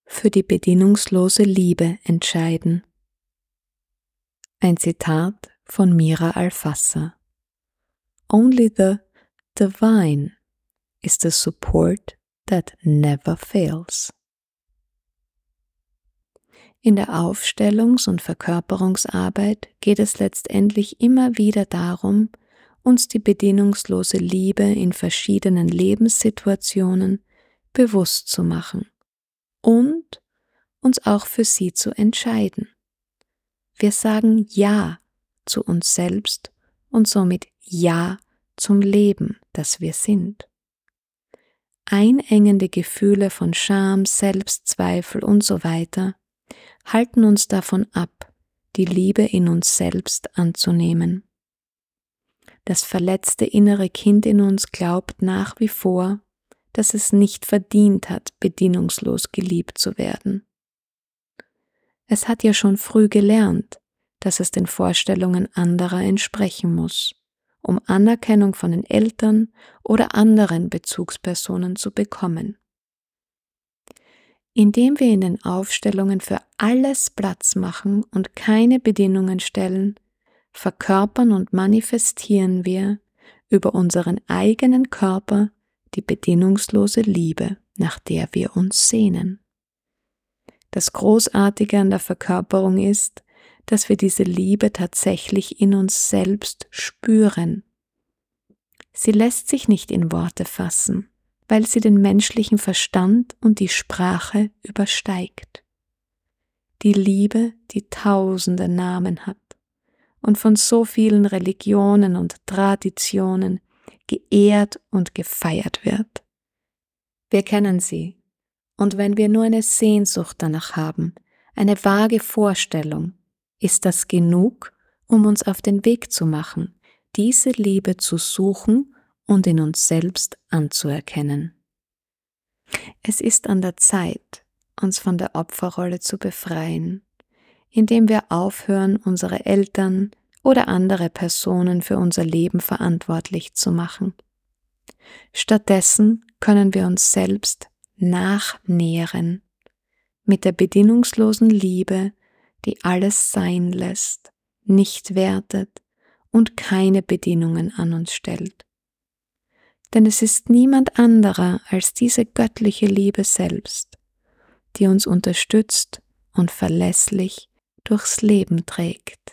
für die bedingungslose Liebe entscheiden. Ein Zitat von Mira Alfassa. Only the divine is the support that never fails. In der Aufstellungs- und Verkörperungsarbeit geht es letztendlich immer wieder darum, uns die bedingungslose Liebe in verschiedenen Lebenssituationen bewusst zu machen und uns auch für sie zu entscheiden. Wir sagen Ja zu uns selbst und somit Ja zum Leben, das wir sind. Einengende Gefühle von Scham, Selbstzweifel und so weiter halten uns davon ab, die Liebe in uns selbst anzunehmen. Das verletzte innere Kind in uns glaubt nach wie vor, dass es nicht verdient hat, bedingungslos geliebt zu werden. Es hat ja schon früh gelernt, dass es den Vorstellungen anderer entsprechen muss, um Anerkennung von den Eltern oder anderen Bezugspersonen zu bekommen. Indem wir in den Aufstellungen für alles Platz machen und keine Bedingungen stellen, verkörpern und manifestieren wir über unseren eigenen Körper die bedingungslose Liebe, nach der wir uns sehnen. Das Großartige an der Verkörperung ist, dass wir diese Liebe tatsächlich in uns selbst spüren. Sie lässt sich nicht in Worte fassen, weil sie den menschlichen Verstand und die Sprache übersteigt. Die Liebe, die tausende Namen hat und von so vielen Religionen und Traditionen geehrt und gefeiert wird. Wir kennen sie, und wenn wir nur eine Sehnsucht danach haben, eine vage Vorstellung, ist das genug, um uns auf den Weg zu machen, diese Liebe zu suchen und in uns selbst anzuerkennen. Es ist an der Zeit, uns von der Opferrolle zu befreien, indem wir aufhören, unsere Eltern oder andere Personen für unser Leben verantwortlich zu machen. Stattdessen können wir uns selbst nachnähren mit der bedingungslosen Liebe, die alles sein lässt, nicht wertet und keine Bedingungen an uns stellt. Denn es ist niemand anderer als diese göttliche Liebe selbst, die uns unterstützt und verlässlich durchs Leben trägt.